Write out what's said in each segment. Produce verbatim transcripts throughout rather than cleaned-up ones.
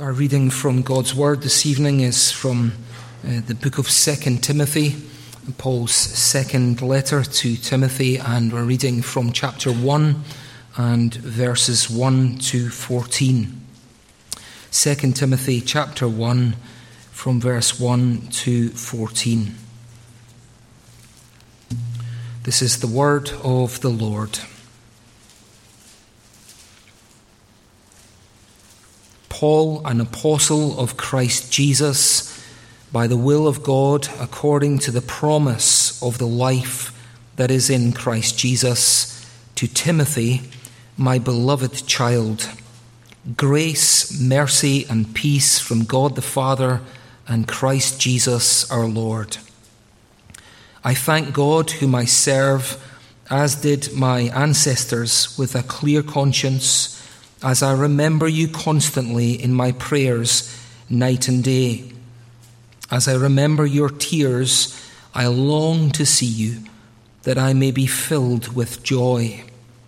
Our reading from God's Word this evening is from uh, the book of Second Timothy, Paul's second letter to Timothy, and we're reading from chapter one and verses one to fourteen. Second Timothy chapter one, from verse one to fourteen. This is the word of the Lord. Paul, an apostle of Christ Jesus, by the will of God, according to the promise of the life that is in Christ Jesus, to Timothy, my beloved child, grace, mercy, and peace from God the Father and Christ Jesus our Lord. I thank God, whom I serve, as did my ancestors, with a clear conscience, as I remember you constantly in my prayers night and day. As I remember your tears, I long to see you, that I may be filled with joy.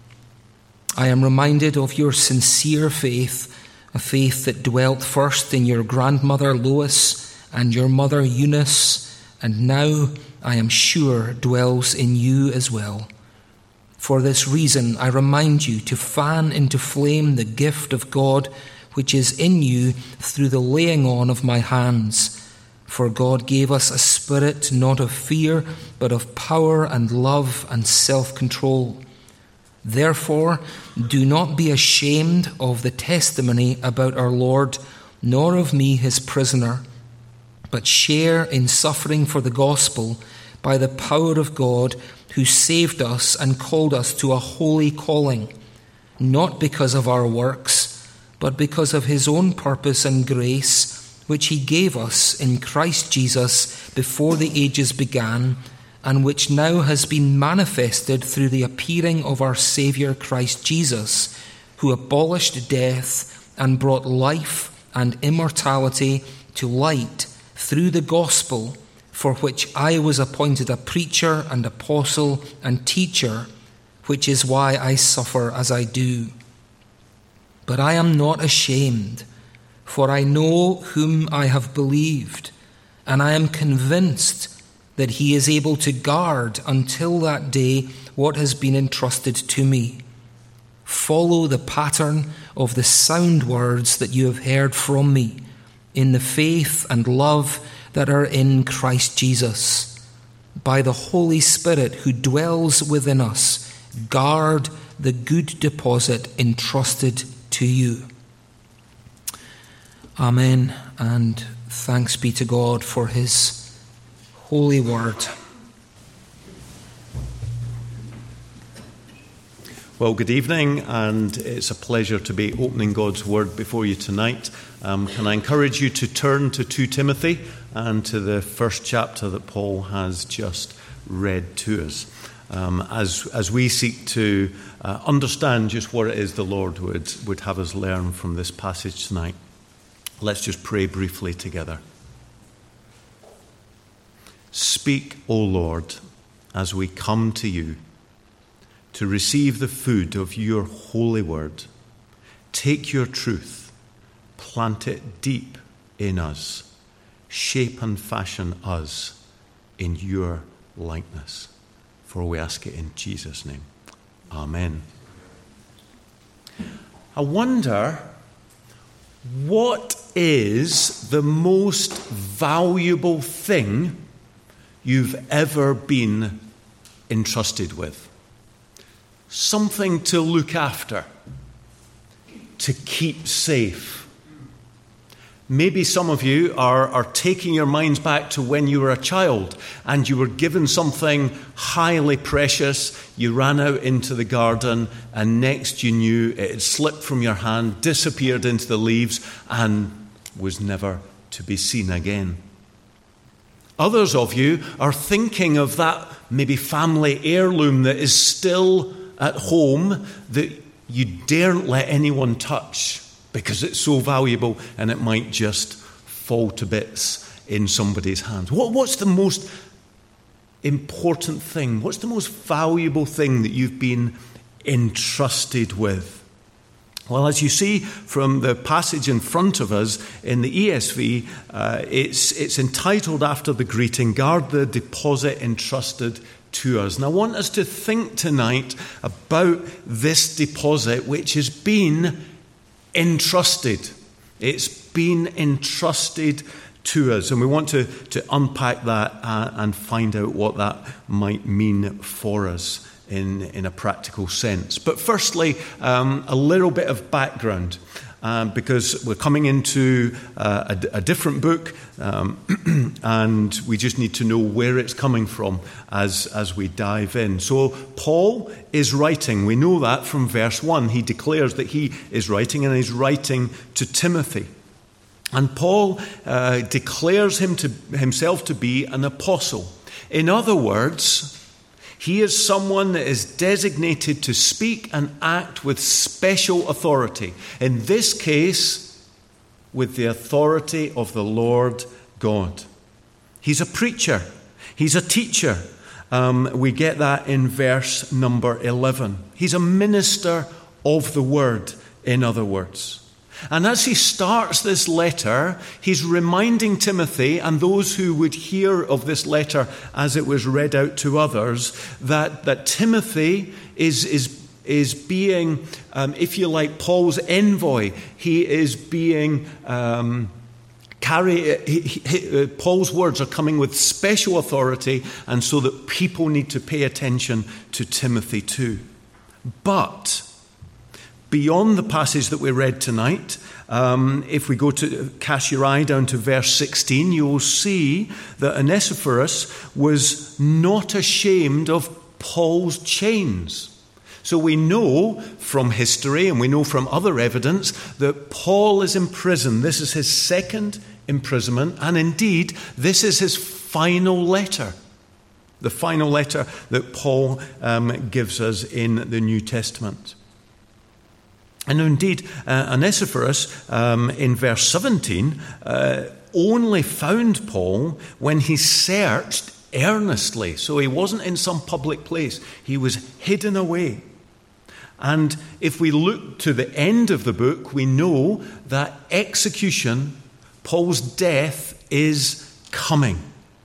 I am reminded of your sincere faith, a faith that dwelt first in your grandmother Lois and your mother Eunice, and now, I am sure, dwells in you as well. For this reason, I remind you to fan into flame the gift of God which is in you through the laying on of my hands. For God gave us a spirit not of fear, but of power and love and self-control. Therefore, do not be ashamed of the testimony about our Lord, nor of me his prisoner, but share in suffering for the gospel by the power of God, who saved us and called us to a holy calling, not because of our works, but because of his own purpose and grace, which he gave us in Christ Jesus before the ages began, and which now has been manifested through the appearing of our Saviour Christ Jesus, who abolished death and brought life and immortality to light through the gospel, for which I was appointed a preacher and apostle and teacher, which is why I suffer as I do. But I am not ashamed, for I know whom I have believed, and I am convinced that he is able to guard until that day what has been entrusted to me. Follow the pattern of the sound words that you have heard from me, in the faith and love that are in Christ Jesus. By the Holy Spirit who dwells within us, guard the good deposit entrusted to you. Amen, and thanks be to God for his holy word. Well, good evening, and it's a pleasure to be opening God's Word before you tonight. Um, can I encourage you to turn to Second Timothy and to the first chapter that Paul has just read to us, um, as as we seek to uh, understand just what it is the Lord would, would have us learn from this passage tonight. Let's just pray briefly together. Speak, O Lord, as we come to you, to receive the food of your holy word. Take your truth, plant it deep in us, shape and fashion us in your likeness. For we ask it in Jesus' name. Amen. I wonder, what is the most valuable thing you've ever been entrusted with? Something to look after, to keep safe. Maybe some of you are, are taking your minds back to when you were a child and you were given something highly precious. You ran out into the garden and next you knew it had slipped from your hand, disappeared into the leaves, and was never to be seen again. Others of you are thinking of that maybe family heirloom that is still at home that you daren't let anyone touch because it's so valuable and it might just fall to bits in somebody's hands. What, what's the most important thing? What's the most valuable thing that you've been entrusted with? Well, as you see from the passage in front of us in the E S V, uh, it's, it's entitled after the greeting, "Guard the deposit entrusted to us." And I want us to think tonight about this deposit which has been entrusted. It's been entrusted to us. And we want to, to unpack that uh, and find out what that might mean for us in, in a practical sense. But firstly, um, a little bit of background, um, because we're coming into uh, a, a different book, um, and we just need to know where it's coming from as, as we dive in. So Paul is writing. We know that from verse one. He declares that he is writing, and he's writing to Timothy. And Paul uh, declares him to, himself to be an apostle. In other words, he is someone that is designated to speak and act with special authority. In this case, with the authority of the Lord God. He's a preacher. He's a teacher. Um, we get that in verse number eleven. He's a minister of the word, in other words. And as he starts this letter, he's reminding Timothy and those who would hear of this letter as it was read out to others, that, that Timothy is, is, is being, um, if you like, Paul's envoy. He is being um, carry. He, he, uh, Paul's words are coming with special authority, and so that people need to pay attention to Timothy too. But beyond the passage that we read tonight, um, if we go to cast your eye down to verse sixteen, you will see that Onesiphorus was not ashamed of Paul's chains. So we know from history and we know from other evidence that Paul is in prison. This is his second imprisonment, and indeed this is his final letter. The final letter that Paul um, gives us in the New Testament. And indeed, uh, Onesiphorus, um, in verse seventeen, uh, only found Paul when he searched earnestly. So he wasn't in some public place. He was hidden away. And if we look to the end of the book, we know that execution, Paul's death, is coming.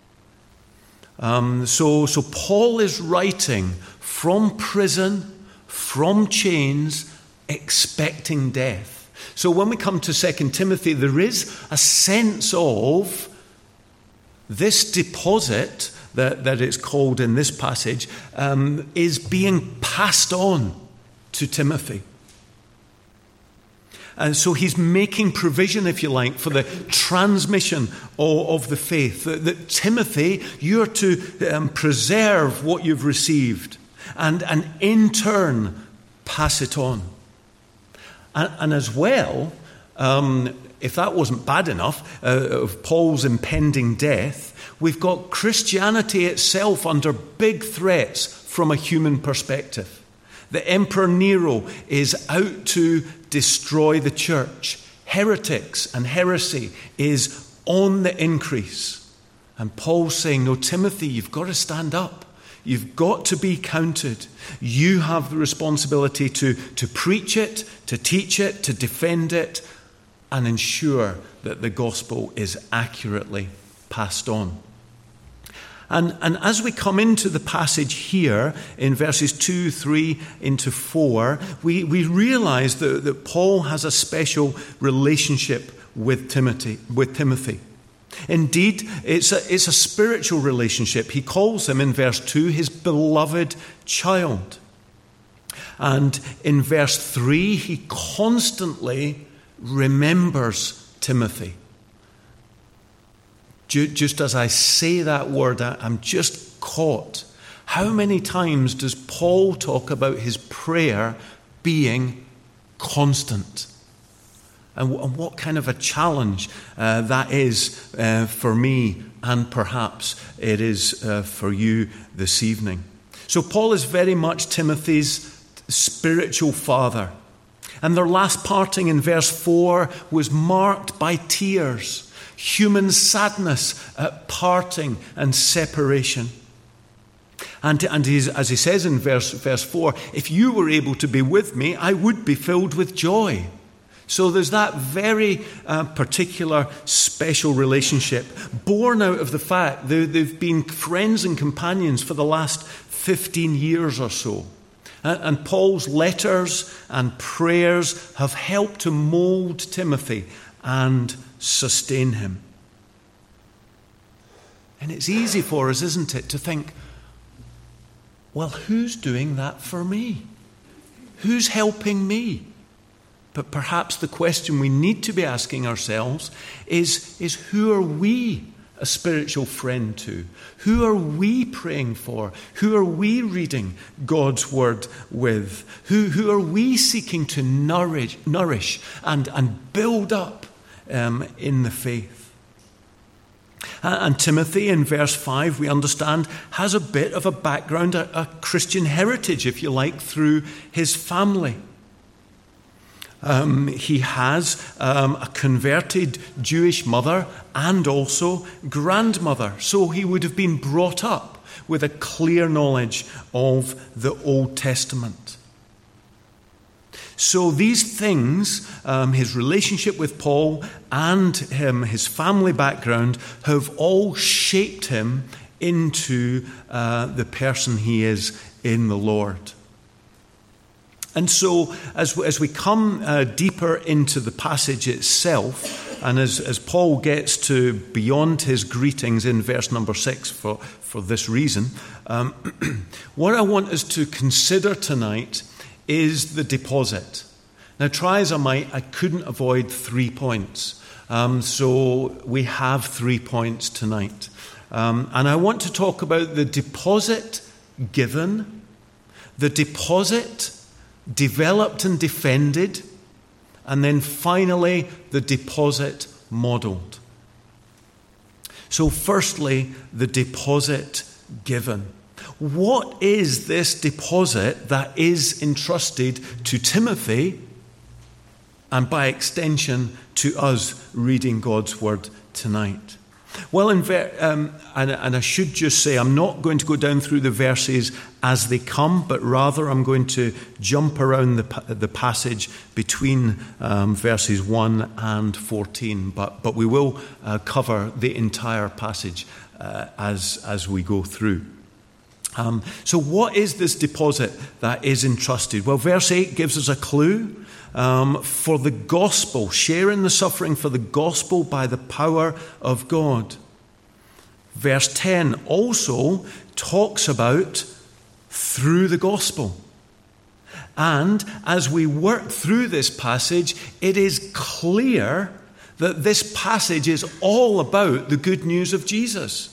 Um, so, so Paul is writing from prison, from chains, expecting death. So when we come to Second Timothy, there is a sense of this deposit that, that it's called in this passage um, is being passed on to Timothy. And so he's making provision, if you like, for the transmission of, of the faith. That, that Timothy, you're to um, preserve what you've received and, and in turn pass it on. And, and as well, um, if that wasn't bad enough, uh, of Paul's impending death, we've got Christianity itself under big threats from a human perspective. The Emperor Nero is out to destroy the church. Heretics and heresy is on the increase. And Paul's saying, no, Timothy, you've got to stand up. You've got to be counted. You have the responsibility to, to preach it, to teach it, to defend it, and ensure that the gospel is accurately passed on. And, and as we come into the passage here in verses two, three into four, we, we realize that, that Paul has a special relationship with Timothy. With Timothy. Indeed, it's a, it's a spiritual relationship. He calls him in verse two his beloved child. And in verse three, he constantly remembers Timothy. Just as I say that word, I'm just caught. How many times does Paul talk about his prayer being constant? And what kind of a challenge uh, that is uh, for me, and perhaps it is uh, for you this evening. So Paul is very much Timothy's spiritual father. And their last parting in verse four was marked by tears, human sadness at parting and separation. And, and he's, as he says in verse, verse four, if you were able to be with me, I would be filled with joy. So there's that very uh, particular special relationship born out of the fact that they've been friends and companions for the last fifteen years or so. And, and Paul's letters and prayers have helped to mold Timothy and sustain him. And it's easy for us, isn't it, to think, well, who's doing that for me? Who's helping me? But perhaps the question we need to be asking ourselves is, is who are we a spiritual friend to? Who are we praying for? Who are we reading God's word with? Who, who are we seeking to nourish, nourish and, and build up um, in the faith? And Timothy, in verse five, we understand, has a bit of a background, a, a Christian heritage, if you like, through his family. Um, he has um, a converted Jewish mother and also grandmother. So he would have been brought up with a clear knowledge of the Old Testament. So these things, um, his relationship with Paul and him, his family background, have all shaped him into uh, the person he is in the Lord. And so as, as we come uh, deeper into the passage itself, and as, as Paul gets to beyond his greetings in verse number six for, for this reason, um, what I want us to consider tonight is the deposit. Now, try as I might, I couldn't avoid three points. Um, so we have three points tonight. Um, and I want to talk about the deposit given, the deposit developed and defended, and then finally the deposit modelled. So firstly, the deposit given. What is this deposit that is entrusted to Timothy and by extension to us reading God's word tonight? Well, in ver- um, and, and I should just say I'm not going to go down through the verses as they come, but rather I'm going to jump around the, the passage between um, verses one and fourteen. But, but we will uh, cover the entire passage uh, as, as we go through. Um, so what is this deposit that is entrusted? Well, verse eight gives us a clue. Um, for the gospel, share in the suffering for the gospel by the power of God. Verse ten also talks about through the gospel. And as we work through this passage, it is clear that this passage is all about the good news of Jesus.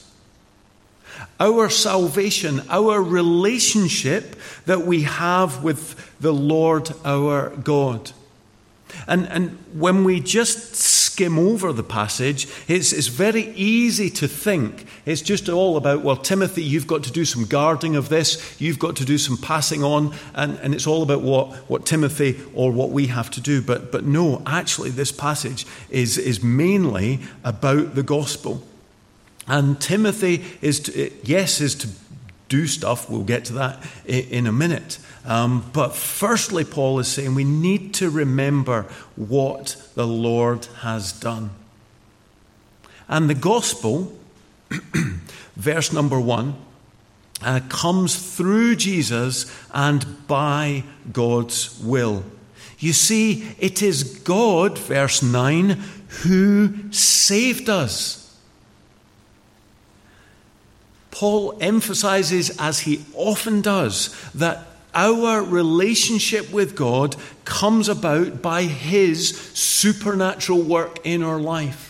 Our salvation, our relationship that we have with the Lord our God. And, and when we just skim over the passage, it's, it's very easy to think it's just all about, well, Timothy, you've got to do some guarding of this, you've got to do some passing on, and, and it's all about what, what Timothy or what we have to do. But, but no, actually this passage is, is mainly about the gospel. And Timothy is, to, yes, is to do stuff. We'll get to that in a minute. Um, but firstly, Paul is saying we need to remember what the Lord has done. And the gospel, verse number one, uh, comes through Jesus and by God's will. You see, it is God, verse nine, who saved us. Paul emphasizes, as he often does, that our relationship with God comes about by his supernatural work in our life,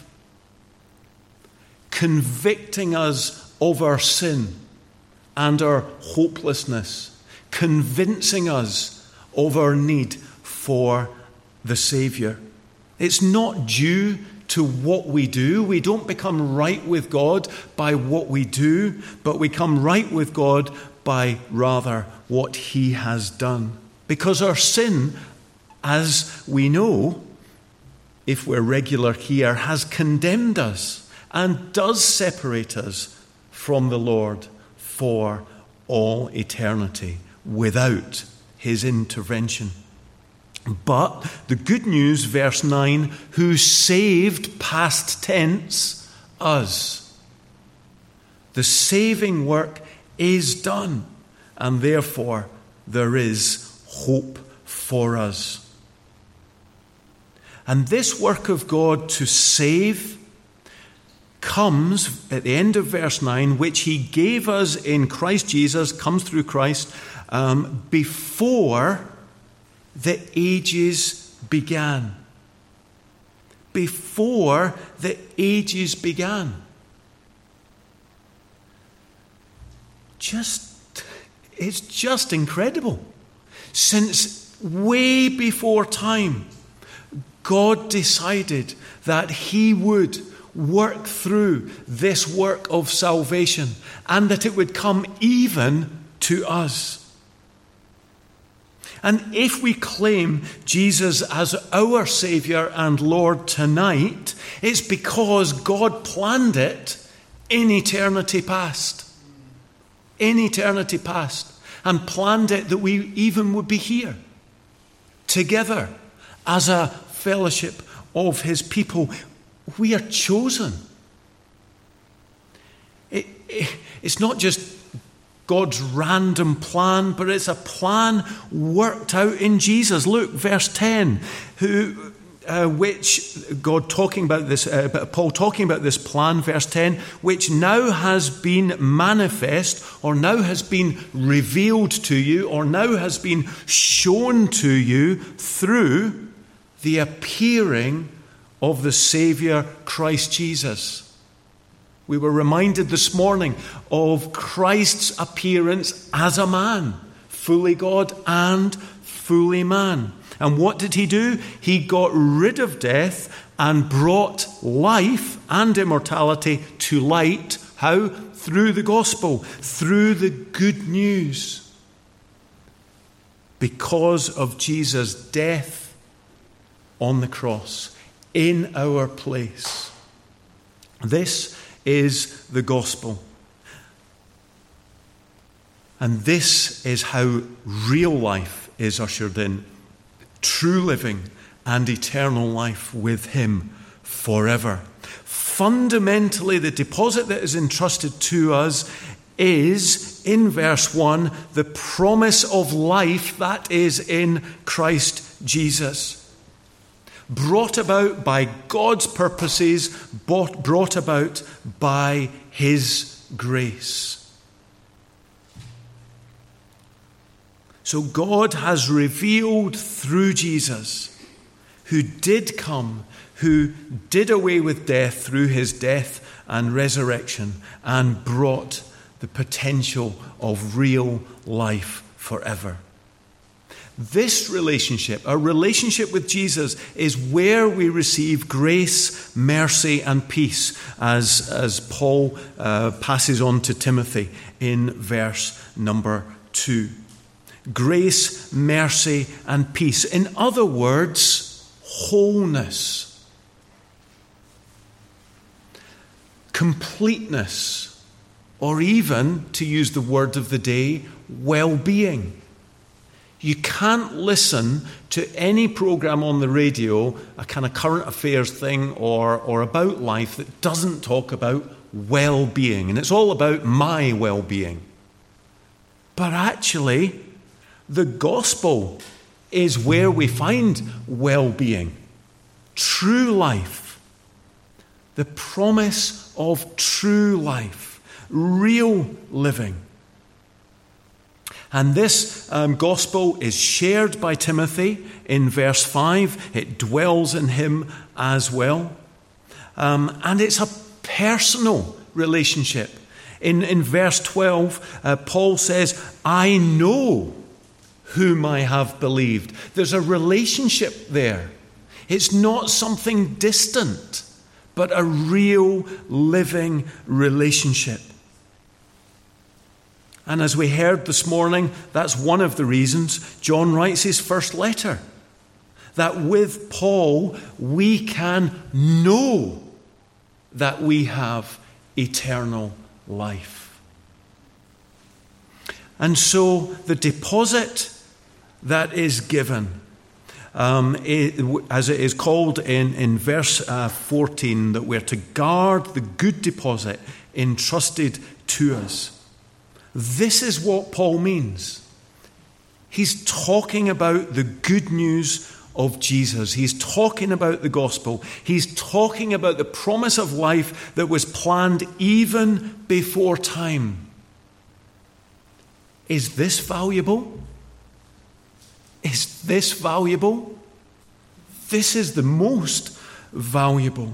convicting us of our sin and our hopelessness, convincing us of our need for the Savior. It's not due to what we do. We don't become right with God by what we do, but we come right with God by rather what he has done. Because our sin, as we know, if we're regular here, has condemned us and does separate us from the Lord for all eternity without his intervention. But the good news, verse nine, who saved, past tense, us. The saving work is done, and therefore there is hope for us. And this work of God to save comes at the end of verse nine, which he gave us in Christ Jesus, comes through Christ, um, before the ages began. Before the ages began. Just, it's just incredible. Since way before time, God decided that he would work through this work of salvation and that it would come even to us. And if we claim Jesus as our Saviour and Lord tonight, it's because God planned it in eternity past. In eternity past. And planned it that we even would be here together as a fellowship of his people. We are chosen. It, it, it's not just God's random plan, but it's a plan worked out in Jesus. Look, verse ten, who, uh, which God talking about this, uh, Paul talking about this plan, verse ten, which now has been manifest, or now has been revealed to you, or now has been shown to you through the appearing of the Saviour Christ Jesus. We were reminded this morning of Christ's appearance as a man, fully God and fully man. And what did he do? He got rid of death and brought life and immortality to light. How? Through the gospel, through the good news. Because of Jesus' death on the cross in our place. This is the gospel. And this is how real life is ushered in. True living and eternal life with him forever. Fundamentally, the deposit that is entrusted to us is, in verse one, the promise of life that is in Christ Jesus. Brought about by God's purposes, brought about by his grace. So God has revealed through Jesus, who did come, who did away with death through his death and resurrection, and brought the potential of real life forever. This relationship, our relationship with Jesus, is where we receive grace, mercy, and peace, as, as Paul uh, passes on to Timothy in verse number two. Grace, mercy, and peace. In other words, wholeness, completeness, or even, to use the word of the day, well-being. You can't listen to any program on the radio, a kind of current affairs thing or, or about life, that doesn't talk about well-being. And it's all about my well-being. But actually, the gospel is where we find well-being, true life, the promise of true life, real living. And this um, gospel is shared by Timothy in verse five. It dwells in him as well. Um, and it's a personal relationship. In, in verse twelve, uh, Paul says, I know whom I have believed. There's a relationship there. It's not something distant, but a real living relationship. And as we heard this morning, that's one of the reasons John writes his first letter. That with Paul, we can know that we have eternal life. And so the deposit that is given, um, it, as it is called in, in verse uh, fourteen, that we're to guard the good deposit entrusted to us. This is what Paul means. He's talking about the good news of Jesus. He's talking about the gospel. He's talking about the promise of life that was planned even before time. Is this valuable? Is this valuable? This is the most valuable.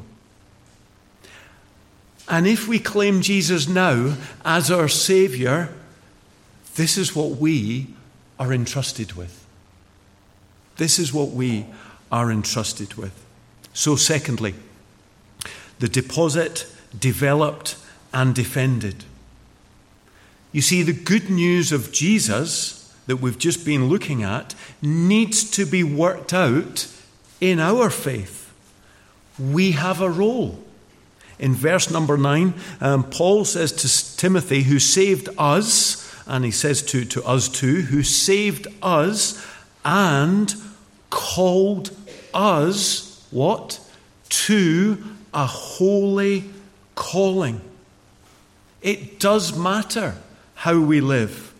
And if we claim Jesus now as our Savior, this is what we are entrusted with. This is what we are entrusted with. So secondly, the deposit developed and defended. You see, the good news of Jesus that we've just been looking at needs to be worked out in our faith. We have a role. In verse number nine, um, Paul says to Timothy, who saved us, and he says to, to us too, who saved us and called us, what? To a holy calling. It does matter how we live.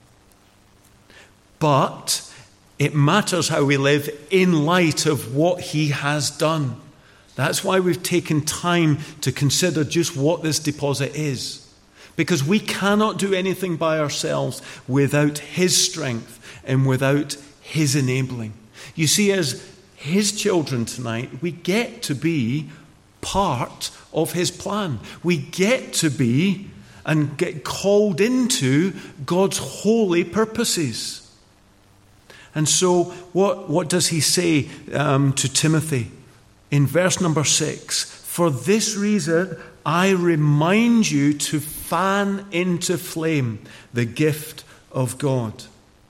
But it matters how we live in light of what he has done. That's why we've taken time to consider just what this deposit is. Because we cannot do anything by ourselves without his strength and without his enabling. You see, as his children tonight, we get to be part of his plan. We get to be and get called into God's holy purposes. And so what, what does he say um, to Timothy? In verse number six, for this reason I remind you to fan into flame the gift of God.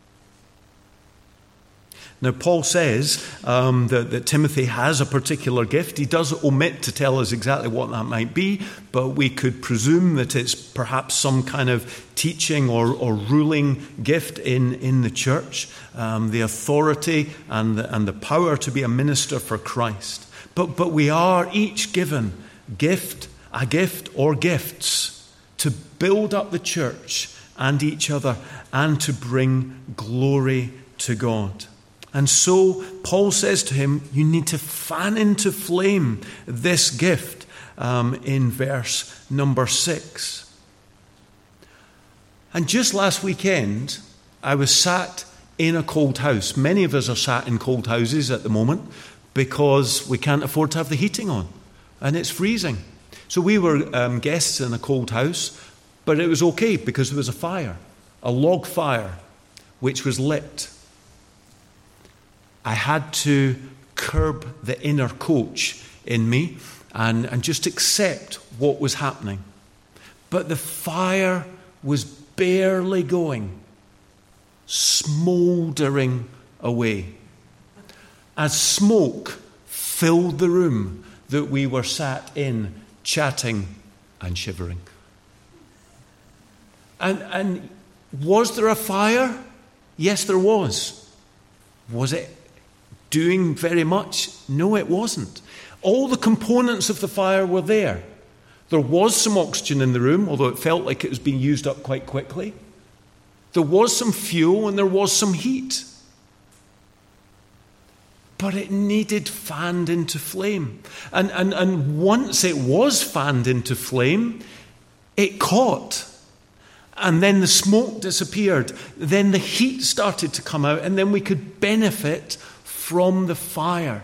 Now, Paul says um, that, that Timothy has a particular gift. He does omit to tell us exactly what that might be, but we could presume that it's perhaps some kind of teaching or, or ruling gift in, in the church, um, the authority and the, and the power to be a minister for Christ. But, but we are each given gift, a gift or gifts to build up the church and each other and to bring glory to God. And so Paul says to him, you need to fan into flame this gift um, in verse number six. And just last weekend, I was sat in a cold house. Many of us are sat in cold houses at the moment because we can't afford to have the heating on. And it's freezing. So we were um, guests in a cold house, but it was okay because there was a fire, a log fire, which was lit. I had to curb the inner coach in me and, and just accept what was happening. But the fire was barely going, smouldering away, as smoke filled the room that we were sat in, chatting and shivering. And, and was there a fire? Yes, there was. Was it doing very much? No, it wasn't. All the components of the fire were there. There was some oxygen in the room, although it felt like it was being used up quite quickly. There was some fuel and there was some heat. But it needed fanned into flame. And, and, and once it was fanned into flame, it caught. And then the smoke disappeared. Then the heat started to come out, and then we could benefit from the fire.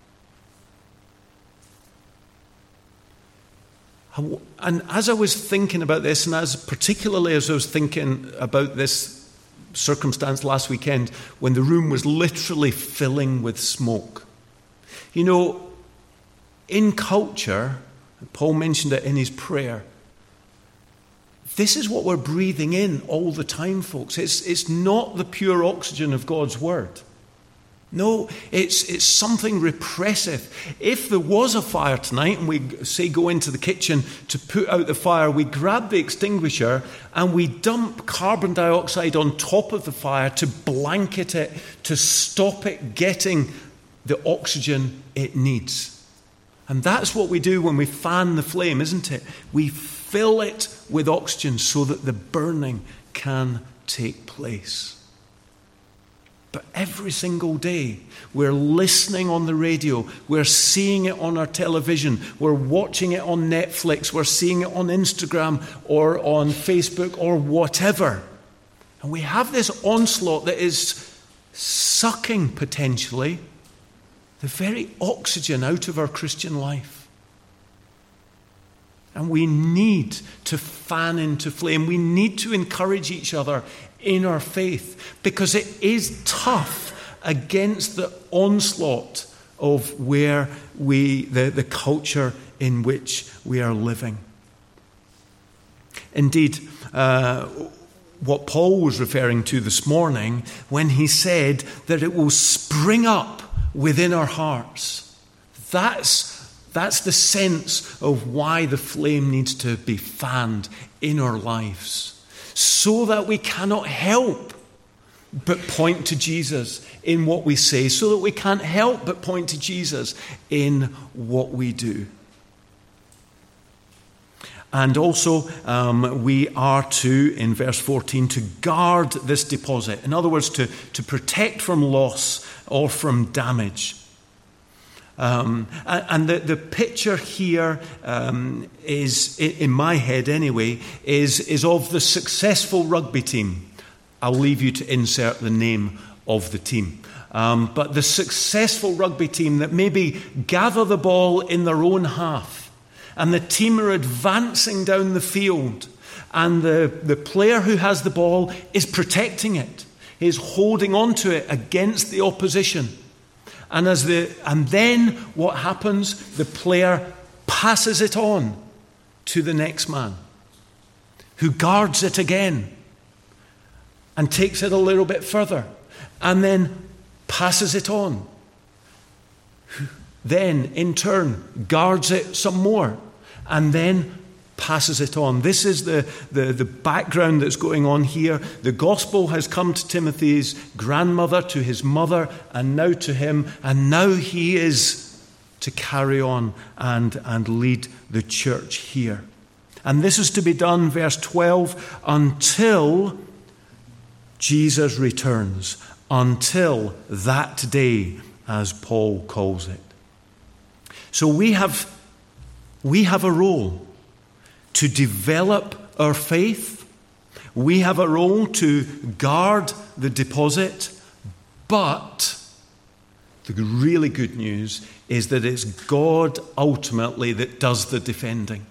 And as I was thinking about this, and as particularly as I was thinking about this circumstance last weekend, when the room was literally filling with smoke. You know, in culture, Paul mentioned it in his prayer, this is what we're breathing in all the time, folks. It's, it's not the pure oxygen of God's word. No, it's it's something repressive. If there was a fire tonight and we, say, go into the kitchen to put out the fire, we grab the extinguisher and we dump carbon dioxide on top of the fire to blanket it, to stop it getting the oxygen it needs. And that's what we do when we fan the flame, isn't it? We fill it with oxygen so that the burning can take place. But every single day, we're listening on the radio, we're seeing it on our television, we're watching it on Netflix, we're seeing it on Instagram or on Facebook or whatever. And we have this onslaught that is sucking, potentially, the very oxygen out of our Christian life. And we need to fan into flame. We need to encourage each other in our faith, because it is tough against the onslaught of where we, the, the culture in which we are living. Indeed, uh, what Paul was referring to this morning when he said that it will spring up within our hearts. That's That's the sense of why the flame needs to be fanned in our lives, so that we cannot help but point to Jesus in what we say, so that we can't help but point to Jesus in what we do. And also, um, we are to, in verse fourteen, to guard this deposit. In other words, to, to protect from loss or from damage. Um, and the, the picture here um, is, in my head anyway, is, is of the successful rugby team. I'll leave you to insert the name of the team. Um, but the successful rugby team that maybe gather the ball in their own half, and the team are advancing down the field, and the, the player who has the ball is protecting it, is holding on to it against the opposition. And as the and then what happens? The player passes it on to the next man, who guards it again and takes it a little bit further, and then passes it on. Who then, in turn, guards it some more, and then passes it on. This is the, the, the background that's going on here. The gospel has come to Timothy's grandmother, to his mother, and now to him. And now he is to carry on and, and lead the church here. And this is to be done, verse twelve, until Jesus returns. Until that day, as Paul calls it. So we have, we have a role to develop our faith. We have a role to guard the deposit. But the really good news is that it's God ultimately that does the defending.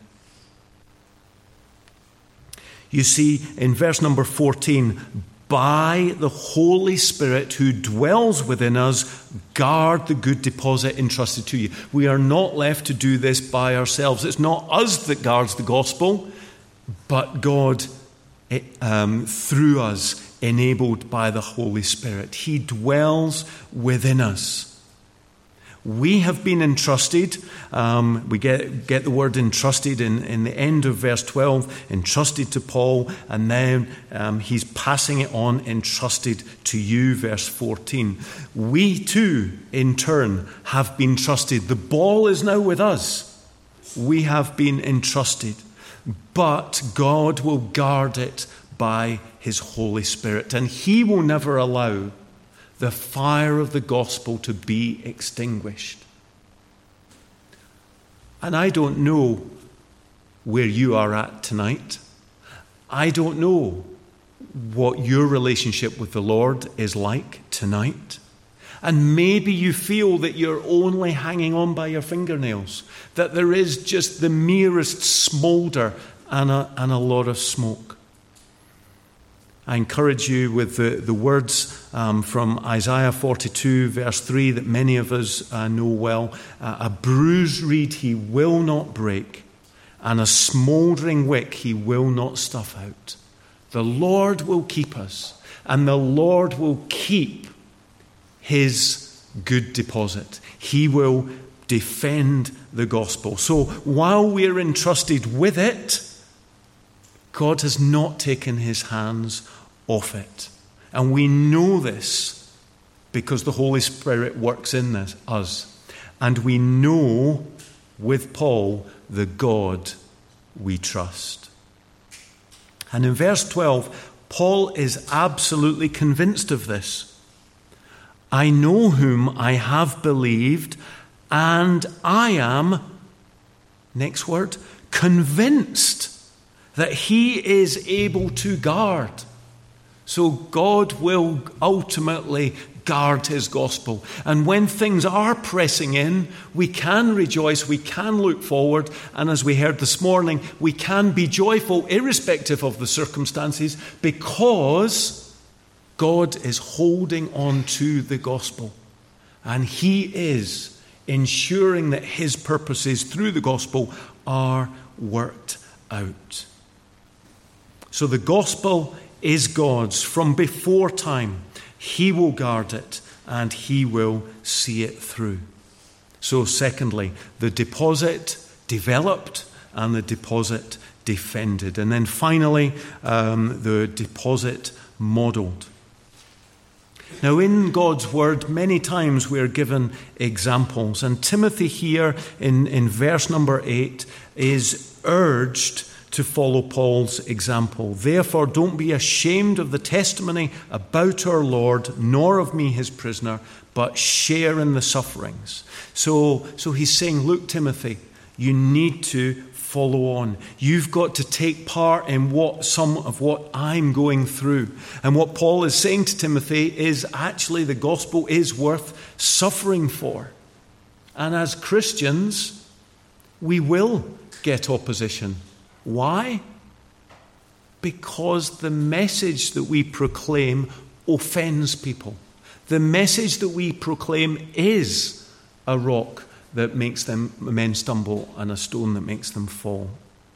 You see, in verse number fourteen, by the Holy Spirit who dwells within us, guard the good deposit entrusted to you. We are not left to do this by ourselves. It's not us that guards the gospel, but God um, through us, enabled by the Holy Spirit. He dwells within us. We have been entrusted. Um, we get, get the word entrusted in, in the end of verse twelve, entrusted to Paul, and then um, he's passing it on, entrusted to you, verse fourteen. We too, in turn, have been trusted. The ball is now with us. We have been entrusted, but God will guard it by his Holy Spirit, and he will never allow the fire of the gospel to be extinguished. And I don't know where you are at tonight. I don't know what your relationship with the Lord is like tonight. And maybe you feel that you're only hanging on by your fingernails, that there is just the merest smolder and a, and a lot of smoke. I encourage you with the, the words um, from Isaiah forty-two, verse three, that many of us uh, know well. Uh, a bruised reed he will not break, and a smouldering wick he will not stuff out. The Lord will keep us, and the Lord will keep his good deposit. He will defend the gospel. So while we're entrusted with it, God has not taken his hands off it. And we know this because the Holy Spirit works in this, us. And we know with Paul the God we trust. And in verse twelve, Paul is absolutely convinced of this. I know whom I have believed, and I am, next word, convinced that he is able to guard. So God will ultimately guard his gospel. And when things are pressing in, we can rejoice, we can look forward, and as we heard this morning, we can be joyful irrespective of the circumstances because God is holding on to the gospel. And he is ensuring that his purposes through the gospel are worked out. So the gospel is God's from before time. He will guard it and he will see it through. So secondly, the deposit developed and the deposit defended. And then finally, um, the deposit modeled. Now, in God's word, many times we are given examples. And Timothy here in, in verse number eight is urged to follow Paul's example. Therefore, don't be ashamed of the testimony about our Lord, nor of me, his prisoner, but share in the sufferings. So, so he's saying, look, Timothy, you need to follow on. You've got to take part in what some of what I'm going through. And what Paul is saying to Timothy is actually the gospel is worth suffering for. And as Christians, we will get opposition. Why? Because the message that we proclaim offends people. The message that we proclaim is a rock that makes them men stumble and a stone that makes them fall.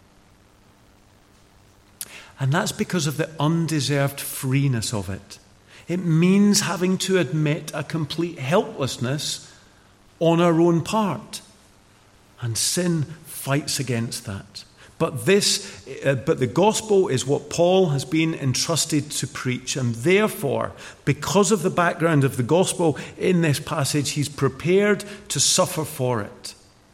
And that's because of the undeserved freeness of it. It means having to admit a complete helplessness on our own part. And sin fights against that. But this, uh, but the gospel is what Paul has been entrusted to preach, and therefore, because of the background of the gospel in this passage, he's prepared to suffer for it.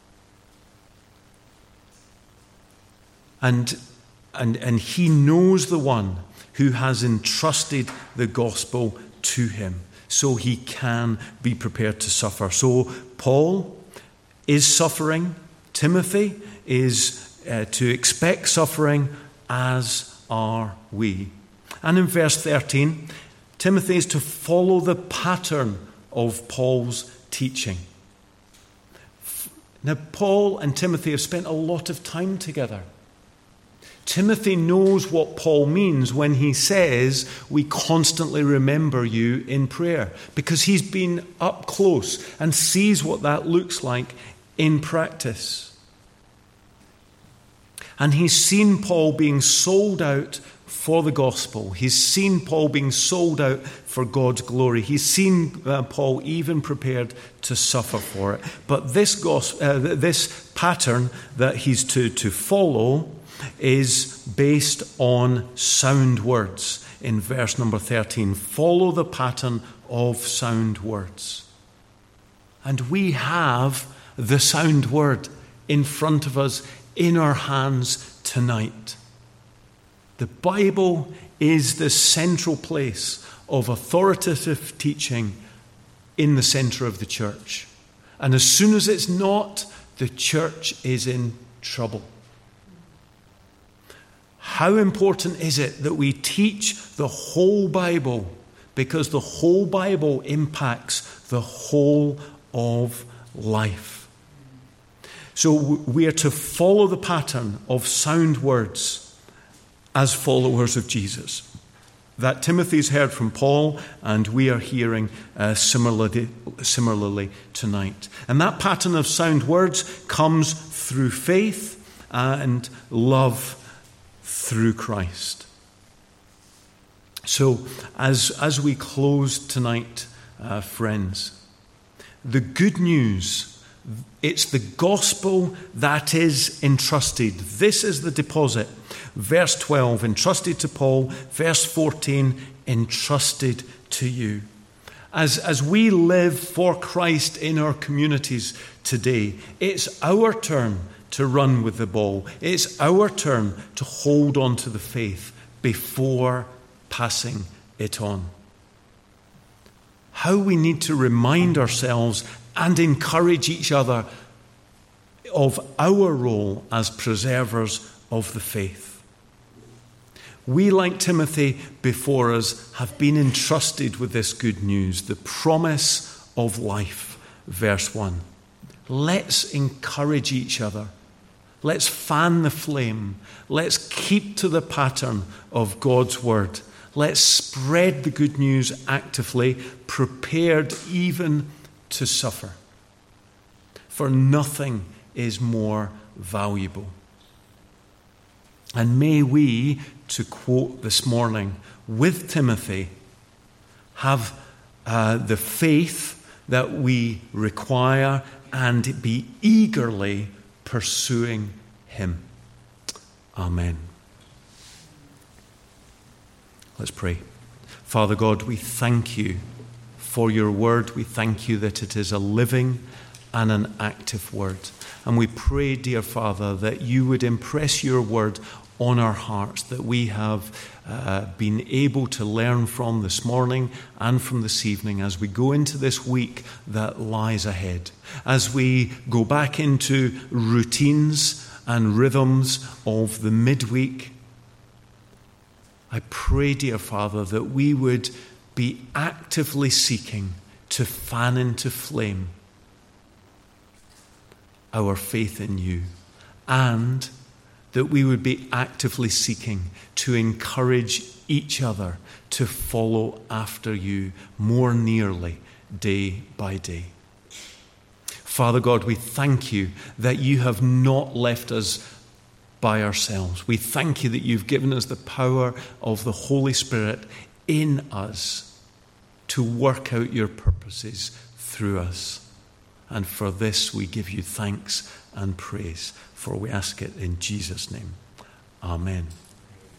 And and and he knows the one who has entrusted the gospel to him, so he can be prepared to suffer. So Paul is suffering. Timothy is Uh, to expect suffering, as are we. And in verse thirteen, Timothy is to follow the pattern of Paul's teaching. Now, Paul and Timothy have spent a lot of time together. Timothy knows what Paul means when he says we constantly remember you in prayer, because he's been up close and sees what that looks like in practice. And he's seen Paul being sold out for the gospel. He's seen Paul being sold out for God's glory. He's seen uh, Paul even prepared to suffer for it. But this gospel, uh, this pattern that he's to, to follow is based on sound words. In verse number thirteen, follow the pattern of sound words. And we have the sound word in front of us, in our hands tonight. The Bible is the central place of authoritative teaching in the center of the church. And as soon as it's not, the church is in trouble. How important is it that we teach the whole Bible? Because the whole Bible impacts the whole of life. So we are to follow the pattern of sound words as followers of Jesus. That Timothy's heard from Paul, and we are hearing uh, similarly, similarly tonight. And that pattern of sound words comes through faith and love through Christ. So as, as we close tonight, uh, friends, the good news. It's the gospel that is entrusted. This is the deposit. Verse twelve, entrusted to Paul. Verse fourteen, entrusted to you. As, as we live for Christ in our communities today, it's our turn to run with the ball. It's our turn to hold on to the faith before passing it on. How we need to remind ourselves and encourage each other of our role as preservers of the faith. We, like Timothy before us, have been entrusted with this good news, the promise of life. Verse one. Let's encourage each other. Let's fan the flame. Let's keep to the pattern of God's word. Let's spread the good news actively, prepared even to suffer. For nothing is more valuable. And may we, to quote this morning, with Timothy, have uh, the faith that we require and be eagerly pursuing him. Amen. Let's pray. Father God, we thank you for your word. We thank you that it is a living and an active word. And we pray, dear Father, that you would impress your word on our hearts, that we have uh, been able to learn from this morning and from this evening as we go into this week that lies ahead. As we go back into routines and rhythms of the midweek, I pray, dear Father, that we would be actively seeking to fan into flame our faith in you, and that we would be actively seeking to encourage each other to follow after you more nearly day by day. Father God, we thank you that you have not left us by ourselves. We thank you that you've given us the power of the Holy Spirit in us to work out your purposes through us. And for this we give you thanks and praise, for we ask it in Jesus' name. Amen.